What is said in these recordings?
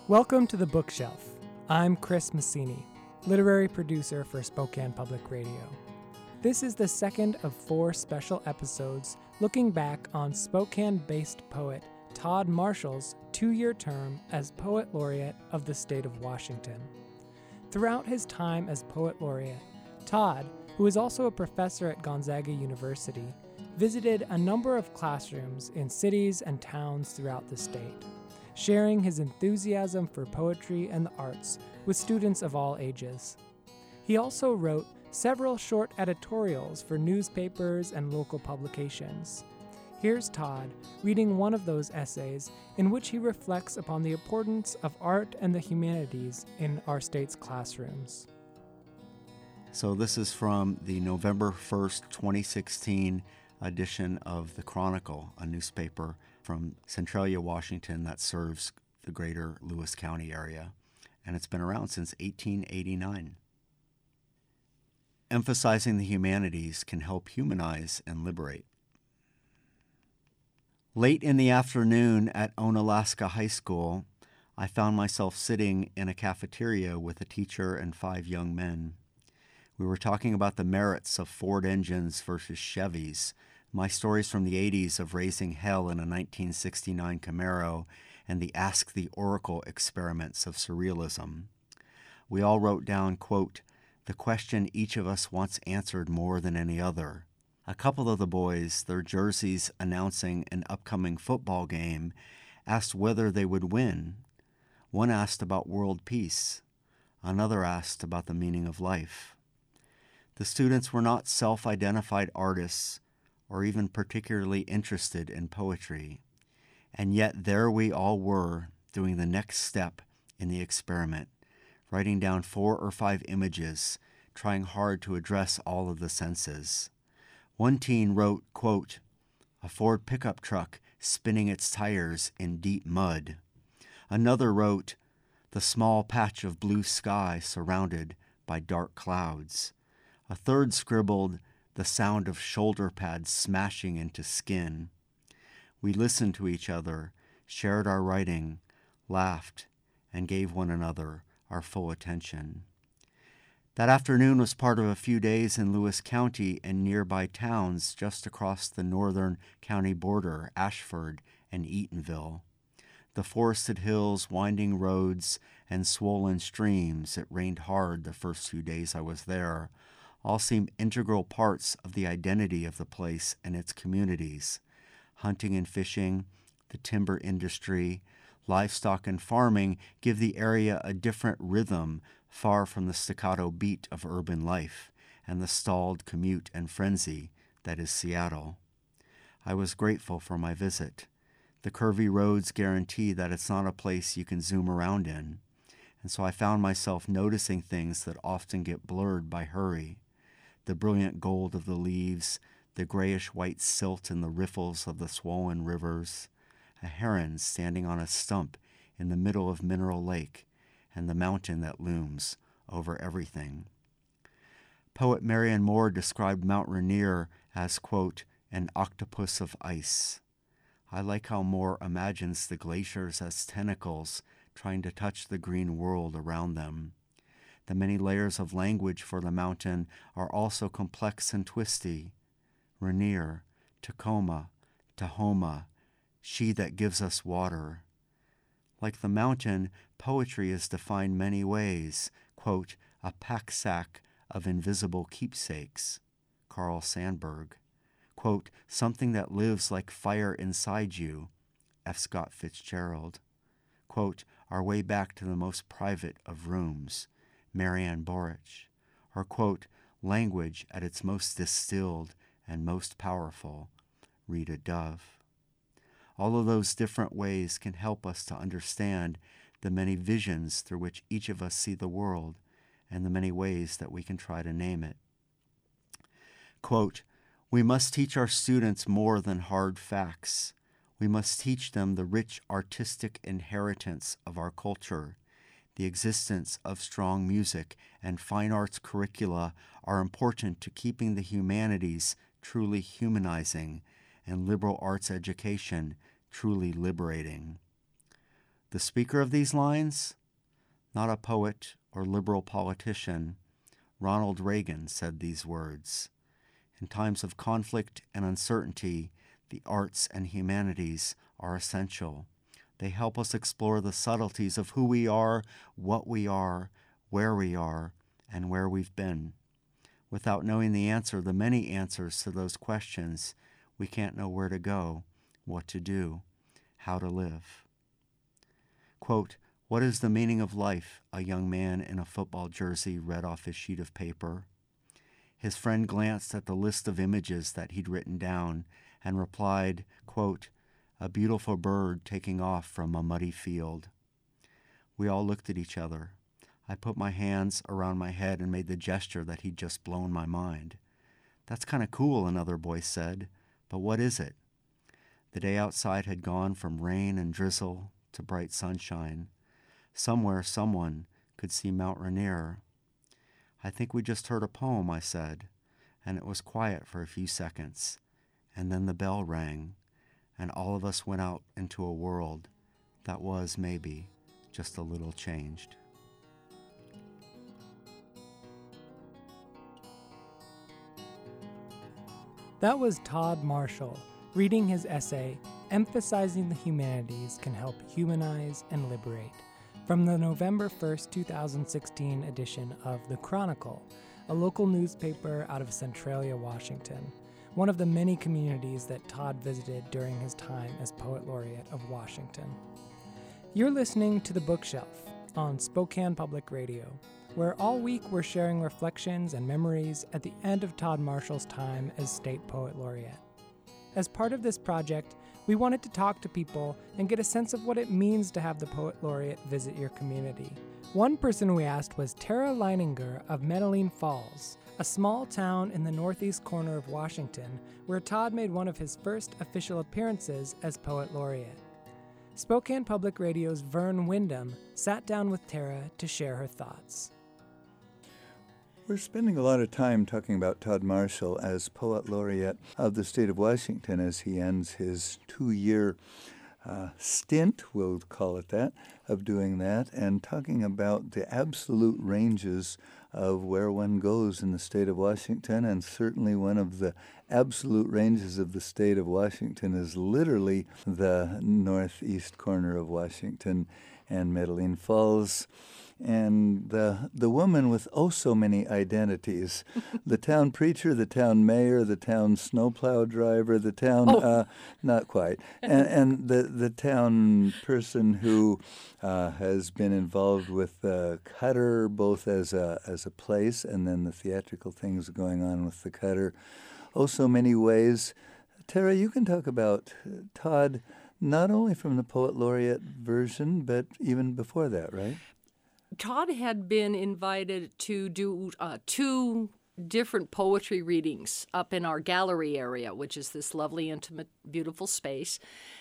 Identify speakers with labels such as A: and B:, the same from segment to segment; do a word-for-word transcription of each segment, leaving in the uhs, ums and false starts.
A: Welcome to The Bookshelf. I'm Chris Massini, literary producer for Spokane Public Radio. This is the second of four special episodes looking back on Spokane-based poet Todd Marshall's two-year term as Poet Laureate of the state of Washington. Throughout his time as Poet Laureate, Todd, who is also a professor at Gonzaga University, visited a number of classrooms in cities and towns throughout the state, sharing his enthusiasm for poetry and the arts with students of all ages. He also wrote several short editorials for newspapers and local publications. Here's Todd reading one of those essays in which he reflects upon the importance of art and the humanities in our state's classrooms.
B: So this is from the November first, twenty sixteen edition of The Chronicle, a newspaper from Centralia, Washington that serves the greater Lewis County area, and it's been around since eighteen eighty-nine. Emphasizing the humanities can help humanize and liberate. Late in the afternoon at Onalaska High School, I found myself sitting in a cafeteria with a teacher and five young men. We were talking about the merits of Ford engines versus Chevys, my stories from the eighties of raising hell in a nineteen sixty-nine Camaro, and the Ask the Oracle experiments of surrealism. We all wrote down, quote, the question each of us wants answered more than any other. A couple of the boys, their jerseys announcing an upcoming football game, asked whether they would win. One asked about world peace. Another asked about the meaning of life. The students were not self-identified artists or even particularly interested in poetry. And yet there we all were, doing the next step in the experiment, writing down four or five images, trying hard to address all of the senses. One teen wrote, quote, a Ford pickup truck spinning its tires in deep mud. Another wrote, the small patch of blue sky surrounded by dark clouds. A third scribbled, the sound of shoulder pads smashing into skin. We listened to each other, shared our writing, laughed, and gave one another our full attention. That afternoon was part of a few days in Lewis County and nearby towns just across the northern county border, Ashford and Eatonville. The forested hills, winding roads, and swollen streams, it rained hard the first few days I was there, all seem integral parts of the identity of the place and its communities. Hunting and fishing, the timber industry, livestock and farming give the area a different rhythm, far from the staccato beat of urban life and the stalled commute and frenzy that is Seattle. I was grateful for my visit. The curvy roads guarantee that it's not a place you can zoom around in, and so I found myself noticing things that often get blurred by hurry. The brilliant gold of the leaves, the grayish-white silt in the riffles of the swollen rivers, a heron standing on a stump in the middle of Mineral Lake, and the mountain that looms over everything. Poet Marianne Moore described Mount Rainier as, quote, an octopus of ice. I like how Moore imagines the glaciers as tentacles trying to touch the green world around them. The many layers of language for the mountain are also complex and twisty. Rainier, Tacoma, Tahoma, she that gives us water. Like the mountain, poetry is defined many ways, quote, a pack-sack of invisible keepsakes, Carl Sandburg, quote, something that lives like fire inside you, F. Scott Fitzgerald, quote, our way back to the most private of rooms, Marianne Boric, or, quote, language at its most distilled and most powerful, Rita Dove. All of those different ways can help us to understand the many visions through which each of us see the world and the many ways that we can try to name it. Quote, we must teach our students more than hard facts. We must teach them the rich artistic inheritance of our culture. The existence of strong music and fine arts curricula are important to keeping the humanities truly humanizing and liberal arts education truly liberating. The speaker of these lines? Not a poet or liberal politician. Ronald Reagan said these words. In times of conflict and uncertainty, the arts and humanities are essential. They help us explore the subtleties of who we are, what we are, where we are, and where we've been. Without knowing the answer, the many answers to those questions, we can't know where to go, what to do, how to live. Quote, "What is the meaning of life?" a young man in a football jersey read off his sheet of paper. His friend glanced at the list of images that he'd written down and replied, quote, "A beautiful bird taking off from a muddy field." We all looked at each other. I put my hands around my head and made the gesture that he'd just blown my mind. "That's kind of cool," another boy said, "but what is it?" The day outside had gone from rain and drizzle to bright sunshine. Somewhere someone could see Mount Rainier. "I think we just heard a poem," I said, and it was quiet for a few seconds. And then the bell rang, and all of us went out into a world that was, maybe, just a little changed.
A: That was Todd Marshall reading his essay, Emphasizing the Humanities Can Help Humanize and Liberate, from the November first, two thousand sixteen edition of The Chronicle, a local newspaper out of Centralia, Washington, one of the many communities that Todd visited during his time as Poet Laureate of Washington. You're listening to The Bookshelf on Spokane Public Radio, where all week we're sharing reflections and memories at the end of Todd Marshall's time as State Poet Laureate. As part of this project, we wanted to talk to people and get a sense of what it means to have the Poet Laureate visit your community. One person we asked was Tara Leininger of Medellin Falls, a small town in the northeast corner of Washington, where Todd made one of his first official appearances as Poet Laureate. Spokane Public Radio's Vern Wyndham sat down with Tara to share her thoughts.
C: We're spending a lot of time talking about Todd Marshall as Poet Laureate of the state of Washington as he ends his two-year uh, stint, we'll call it that, of doing that, and talking about the absolute ranges of where one goes in the state of Washington, and certainly one of the absolute ranges of the state of Washington is literally the northeast corner of Washington and Medellin Falls. And the the woman with oh so many identities, the town preacher, the town mayor, the town snowplow driver, the town, oh. uh, not quite, and, and the, the town person who uh, has been involved with uh, Cutter, both as a, as a place and then the theatrical things going on with the Cutter. Oh, so many ways. Tara, you can talk about Todd not only from the Poet Laureate version, but even before that, right?
D: Todd had been invited to do uh, two different poetry readings up in our gallery area, which is this lovely, intimate, beautiful space.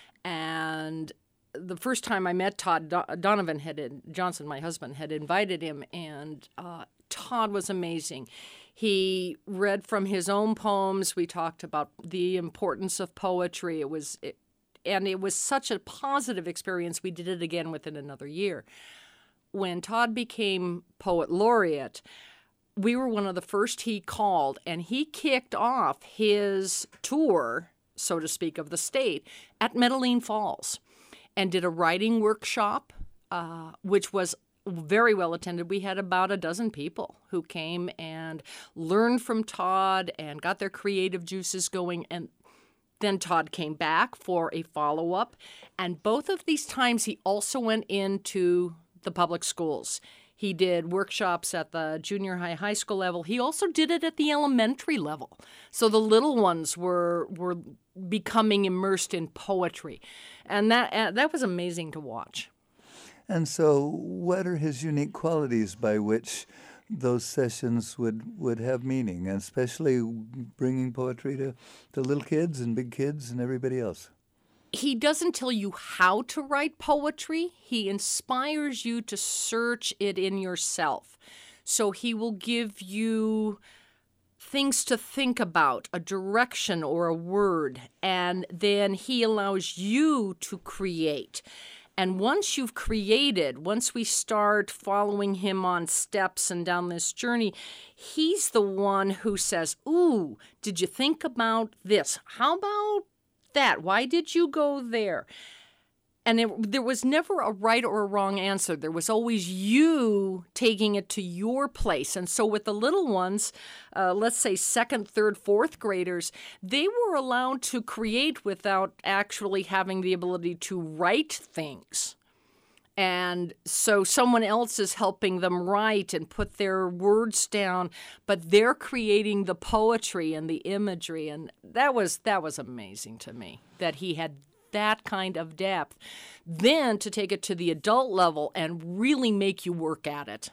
D: And the first time I met Todd, Do- Donovan had, Johnson, my husband, had invited him, and uh, Todd was amazing. He read from his own poems. We talked about the importance of poetry. It was, it, and it was such a positive experience. We did it again within another year. When Todd became Poet Laureate, we were one of the first he called, and he kicked off his tour, so to speak, of the state at Medellin Falls and did a writing workshop, uh, which was very well attended. We had about a dozen people who came and learned from Todd and got their creative juices going, and then Todd came back for a follow-up, and both of these times he also went into the public schools. He did workshops at the junior high, high school level. He also did it at the elementary level. So the little ones were were becoming immersed in poetry. And that uh, that was amazing to watch.
C: And so what are his unique qualities by which those sessions would, would have meaning, and especially bringing poetry to, to little kids and big kids and everybody else?
D: He doesn't tell you how to write poetry. He inspires you to search it in yourself. So he will give you things to think about, a direction or a word, and then he allows you to create. And once you've created, once we start following him on steps and down this journey, he's the one who says, ooh, did you think about this? How about that? Why did you go there? And it, there was never a right or a wrong answer. There was always you taking it to your place. And so with the little ones, uh, let's say second, third, fourth graders, they were allowed to create without actually having the ability to write things. And so someone else is helping them write and put their words down, but they're creating the poetry and the imagery. And that was that was amazing to me, that he had that kind of depth. Then to take it to the adult level and really make you work at it.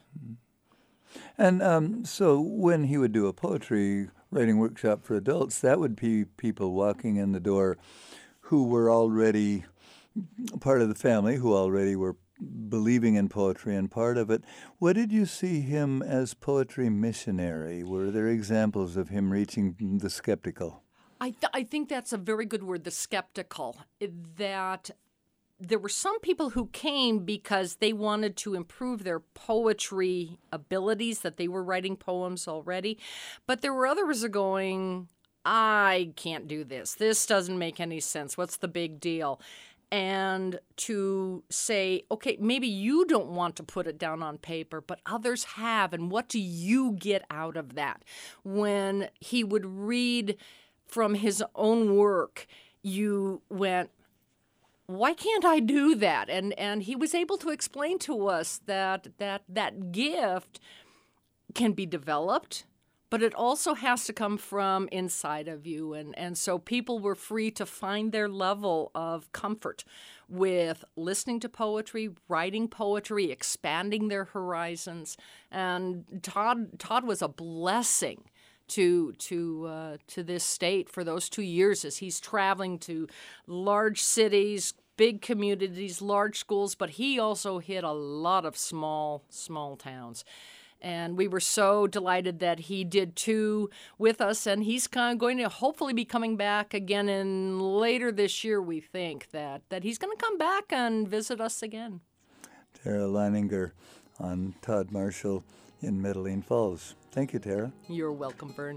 C: And um, so when he would do a poetry writing workshop for adults, that would be people walking in the door who were already part of the family, who already were believing in poetry and part of it. What did you see him as poetry missionary? Were there examples of him reaching the skeptical?
D: I, th- I think that's a very good word, the skeptical, that there were some people who came because they wanted to improve their poetry abilities, that they were writing poems already. But there were others who are going, I can't do this. This doesn't make any sense. What's the big deal? And to say, okay, maybe you don't want to put it down on paper, but others have. And what do you get out of that? When he would read from his own work, you went, why can't I do that? And and he was able to explain to us that that that gift can be developed, but it also has to come from inside of you. And, and so people were free to find their level of comfort with listening to poetry, writing poetry, expanding their horizons. And Todd Todd was a blessing to to uh, to this state for those two years as he's traveling to large cities, big communities, large schools, but he also hit a lot of small, small towns. And we were so delighted that he did two with us, and he's kind of going to hopefully be coming back again in later this year, we think, that, that he's going to come back and visit us again.
C: Tara Leininger on Todd Marshall in Medellin Falls. Thank you, Tara.
D: You're welcome, Vern.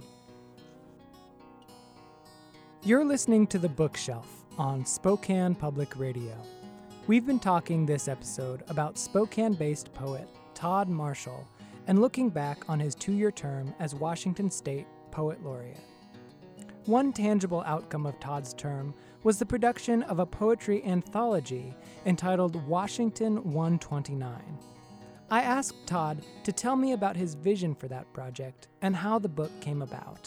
A: You're listening to The Bookshelf on Spokane Public Radio. We've been talking this episode about Spokane-based poet Todd Marshall and looking back on his two-year term as Washington State Poet Laureate. One tangible outcome of Todd's term was the production of a poetry anthology entitled Washington one twenty-nine. I asked Todd to tell me about his vision for that project and how the book came about.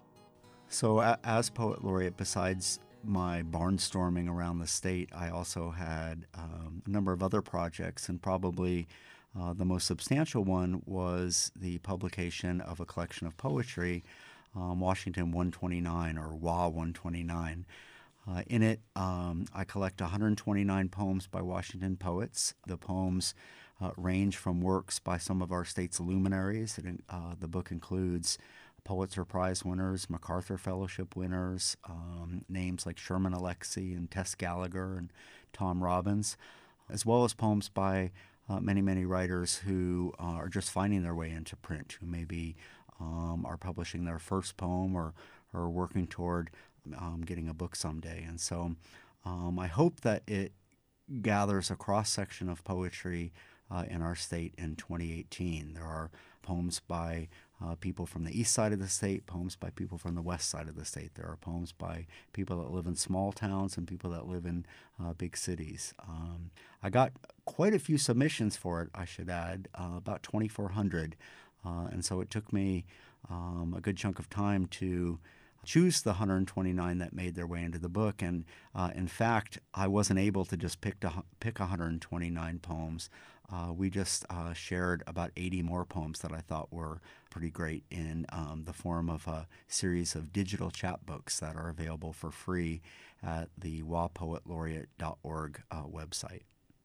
B: So a- as Poet Laureate, besides my barnstorming around the state, I also had um, a number of other projects, and probably uh, the most substantial one was the publication of a collection of poetry, um, Washington one twenty-nine, or W A one twenty-nine. Uh, in it, um, I collect one hundred twenty-nine poems by Washington poets. The poems uh, range from works by some of our state's luminaries. It, uh, the book includes Pulitzer Prize winners, MacArthur Fellowship winners, um, names like Sherman Alexie and Tess Gallagher and Tom Robbins, as well as poems by uh, many, many writers who uh, are just finding their way into print, who maybe um, are publishing their first poem or, or working toward um, getting a book someday. And so um, I hope that it gathers a cross-section of poetry uh, in our state in twenty eighteen. There are poems by uh, people from the east side of the state, poems by people from the west side of the state. There are poems by people that live in small towns and people that live in uh, big cities. Um, I got quite a few submissions for it, I should add, uh, about twenty-four hundred. Uh, and so it took me um, a good chunk of time to choose the one hundred twenty-nine that made their way into the book. And uh, in fact, I wasn't able to just pick, to, pick one hundred twenty-nine poems. Uh, we just uh, shared about eighty more poems that I thought were pretty great in um, the form of a series of digital chapbooks that are available for free at the wa poet laureate dot org uh, website.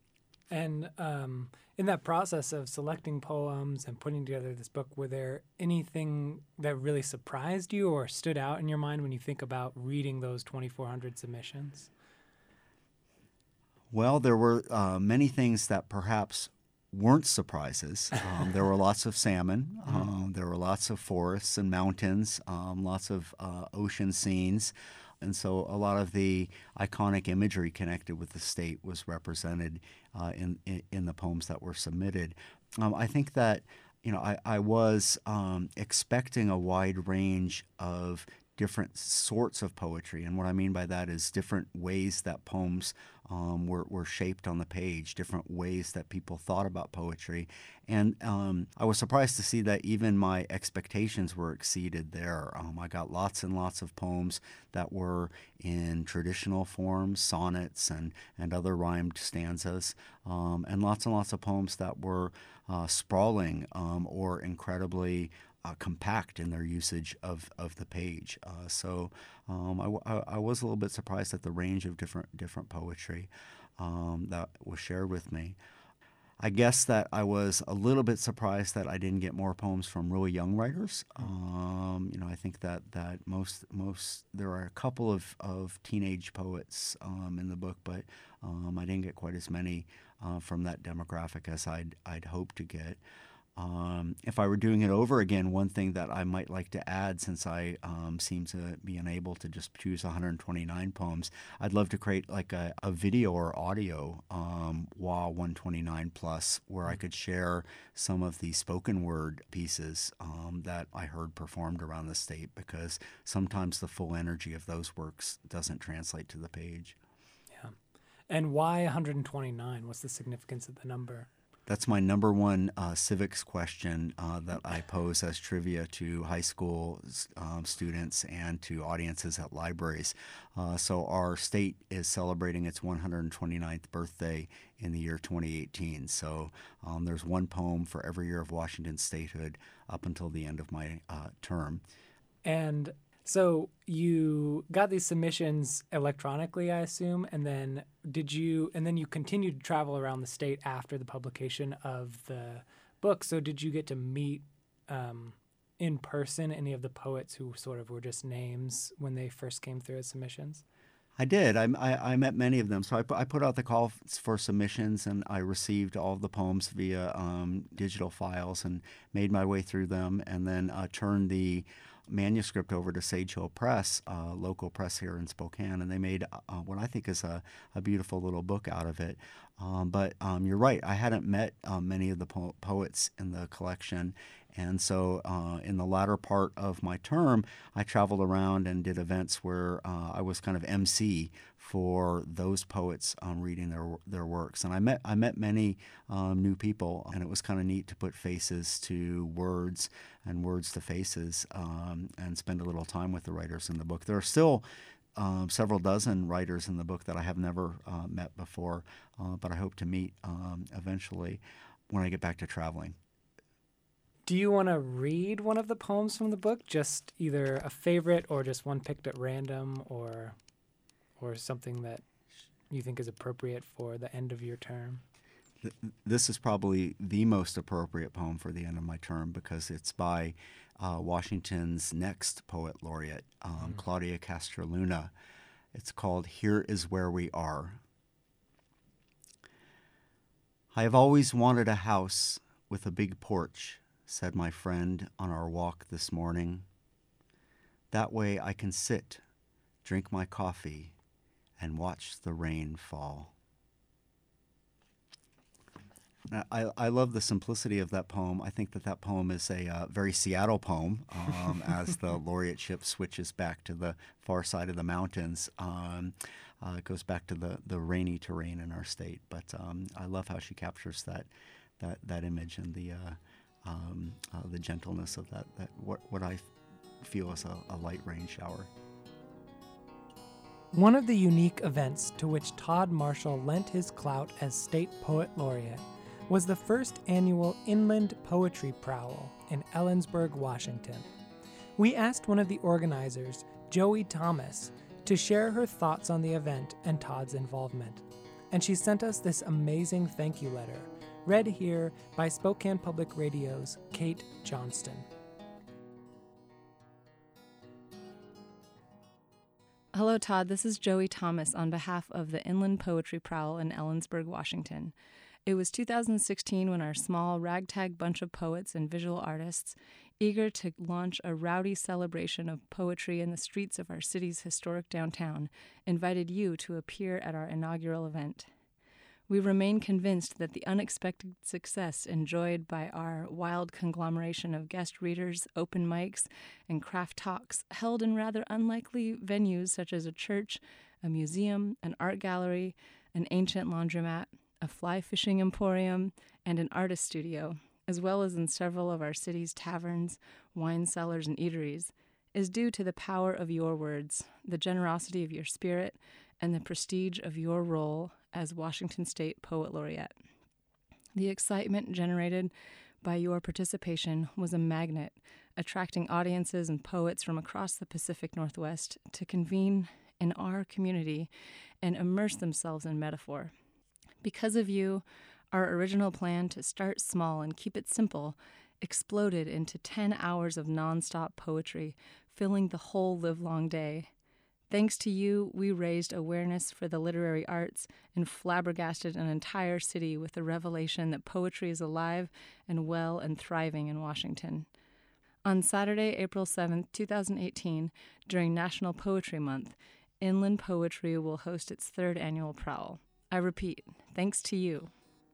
A: And um, in that process of selecting poems and putting together this book, were there anything that really surprised you or stood out in your mind when you think about reading those twenty-four hundred submissions?
B: Well, there were uh, many things that perhaps weren't surprises. Um, there were lots of salmon. Um, there were lots of forests and mountains, um, lots of uh, ocean scenes. And so a lot of the iconic imagery connected with the state was represented uh, in, in in the poems that were submitted. Um, I think that, you know, I, I was um, expecting a wide range of different sorts of poetry. And what I mean by that is different ways that poems um, were, were shaped on the page, different ways that people thought about poetry. And um, I was surprised to see that even my expectations were exceeded there. Um, I got lots and lots of poems that were in traditional forms, sonnets and, and other rhymed stanzas, um, and lots and lots of poems that were uh, sprawling um, or incredibly Uh, compact in their usage of, of the page. Uh, so um, I, I, I was a little bit surprised at the range of different different poetry um, that was shared with me. I guess that I was a little bit surprised that I didn't get more poems from really young writers. Um, you know, I think that, that most most there are a couple of, of teenage poets um, in the book, but um, I didn't get quite as many uh, from that demographic as I'd I'd hoped to get. Um, if I were doing it over again, one thing that I might like to add, since I um, seem to be unable to just choose one hundred twenty-nine poems, I'd love to create like a, a video or audio um, W A one twenty-nine plus, where I could share some of the spoken word pieces um, that I heard performed around the state, because sometimes the full energy of those works doesn't translate to the page.
A: Yeah. And why one hundred twenty-nine? What's the significance of the number?
B: That's my number one uh, civics question uh, that I pose as trivia to high school um, students and to audiences at libraries. Uh, so our state is celebrating its one hundred twenty-ninth birthday in the year twenty eighteen. So um, there's one poem for every year of Washington statehood up until the end of my uh, term.
A: And so you got these submissions electronically, I assume, and then did you, and then you continued to travel around the state after the publication of the book. So did you get to meet um, in person any of the poets who sort of were just names when they first came through as submissions?
B: I did. I, I, I met many of them. So I, I put out the call for submissions, and I received all of the poems via um, digital files and made my way through them, and then uh, turned the manuscript over to Sage Hill Press, uh, local press here in Spokane, and they made uh, what I think is a, a beautiful little book out of it. Um, but um, you're right, I hadn't met uh, many of the po- poets in the collection, and so uh, in the latter part of my term, I traveled around and did events where uh, I was kind of M C for those poets um, reading their their works, and I met I met many um, new people, and it was kind of neat to put faces to words and words to faces, um, and spend a little time with the writers in the book. There are still um, several dozen writers in the book that I have never uh, met before, uh, but I hope to meet um, eventually when I get back to traveling.
A: Do you want to read one of the poems from the book, just either a favorite or just one picked at random, or or something that you think is appropriate for the end of your term?
B: This is probably the most appropriate poem for the end of my term, because it's by uh, Washington's next poet laureate, um, mm. Claudia Castro Luna. It's called Here Is Where We Are. I have always wanted a house with a big porch, said my friend on our walk this morning. That way I can sit, drink my coffee, and watch the rain fall. I, I love the simplicity of that poem. I think that that poem is a uh, very Seattle poem, um, as the laureateship switches back to the far side of the mountains. Um, uh, it goes back to the, the rainy terrain in our state. But um, I love how she captures that that, that image and the uh, um, uh, the gentleness of that, that what, what I feel is a, a light rain shower.
A: One of the unique events to which Todd Marshall lent his clout as State Poet Laureate was the first annual Inland Poetry Prowl in Ellensburg, Washington. We asked one of the organizers, Joey Thomas, to share her thoughts on the event and Todd's involvement. And she sent us this amazing thank you letter, read here by Spokane Public Radio's Kate Johnston.
E: Hello, Todd. This is Joey Thomas on behalf of the Inland Poetry Prowl in Ellensburg, Washington. It was two thousand sixteen when our small ragtag bunch of poets and visual artists, eager to launch a rowdy celebration of poetry in the streets of our city's historic downtown, invited you to appear at our inaugural event. We remain convinced that the unexpected success enjoyed by our wild conglomeration of guest readers, open mics, and craft talks held in rather unlikely venues such as a church, a museum, an art gallery, an ancient laundromat, a fly fishing emporium, and an artist studio, as well as in several of our city's taverns, wine cellars, and eateries, is due to the power of your words, the generosity of your spirit, and the prestige of your role as Washington State Poet Laureate. The excitement generated by your participation was a magnet, attracting audiences and poets from across the Pacific Northwest to convene in our community and immerse themselves in metaphor. Because of you, our original plan to start small and keep it simple exploded into ten hours of nonstop poetry, filling the whole livelong day. Thanks to you, we raised awareness for the literary arts and flabbergasted an entire city with the revelation that poetry is alive and well and thriving in Washington. On Saturday, April seventh, twenty eighteen, during National Poetry Month, Inland Poetry will host its third annual prowl. I repeat, thanks to you.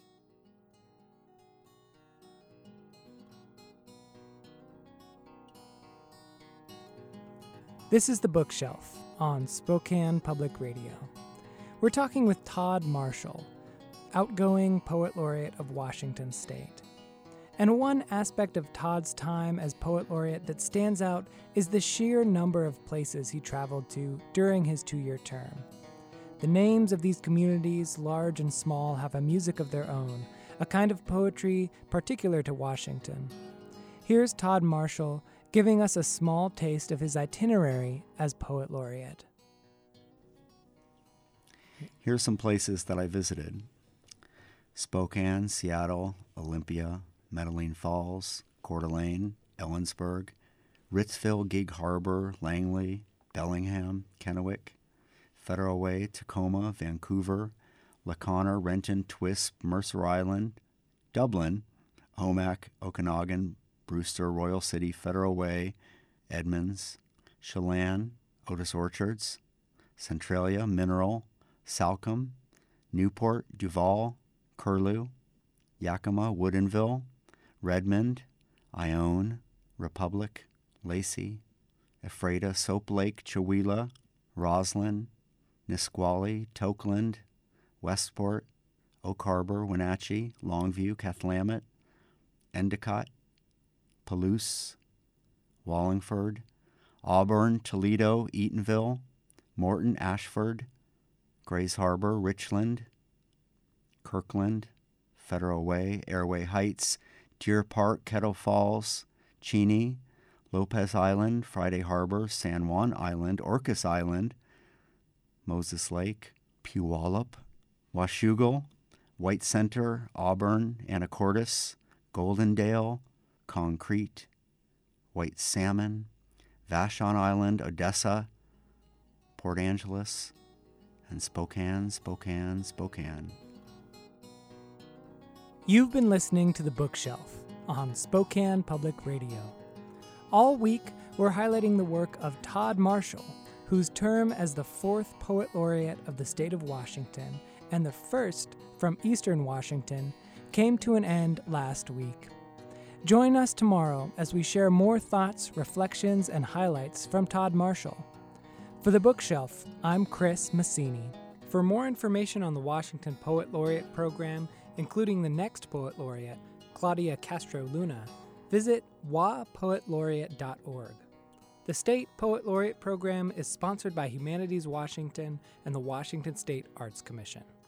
A: This is The Bookshelf on Spokane Public Radio. We're talking with Todd Marshall, outgoing Poet Laureate of Washington State. And one aspect of Todd's time as Poet Laureate that stands out is the sheer number of places he traveled to during his two-year term. The names of these communities, large and small, have a music of their own, a kind of poetry particular to Washington. Here's Todd Marshall giving us a small taste of his itinerary as Poet Laureate.
B: Here's some places that I visited: Spokane, Seattle, Olympia, Medellin Falls, Coeur d'Alene, Ellensburg, Ritzville, Gig Harbor, Langley, Bellingham, Kennewick, Federal Way, Tacoma, Vancouver, Laconner, Renton, Twisp, Mercer Island, Dublin, Omak, Okanagan, Brewster, Royal City, Federal Way, Edmonds, Chelan, Otis Orchards, Centralia, Mineral, Salcombe, Newport, Duval, Curlew, Yakima, Woodinville, Redmond, Ione, Republic, Lacey, Ephrata, Soap Lake, Chewelah, Roslyn, Nisqually, Tokeland, Westport, Oak Harbor, Wenatchee, Longview, Cathlamet, Endicott, Palouse, Wallingford, Auburn, Toledo, Eatonville, Morton, Ashford, Grays Harbor, Richland, Kirkland, Federal Way, Airway Heights, Deer Park, Kettle Falls, Cheney, Lopez Island, Friday Harbor, San Juan Island, Orcas Island, Moses Lake, Puyallup, Washougal, White Center, Auburn, Anacortes, Goldendale, Concrete, White Salmon, Vashon Island, Odessa, Port Angeles, and Spokane, Spokane, Spokane.
A: You've been listening to The Bookshelf on Spokane Public Radio. All week, we're highlighting the work of Todd Marshall, whose term as the fourth Poet Laureate of the state of Washington and the first from Eastern Washington came to an end last week. Join us tomorrow as we share more thoughts, reflections, and highlights from Todd Marshall. For The Bookshelf, I'm Chris Massini. For more information on the Washington Poet Laureate program, including the next Poet Laureate, Claudia Castro Luna, visit wa poet laureate dot org. The State Poet Laureate program is sponsored by Humanities Washington and the Washington State Arts Commission.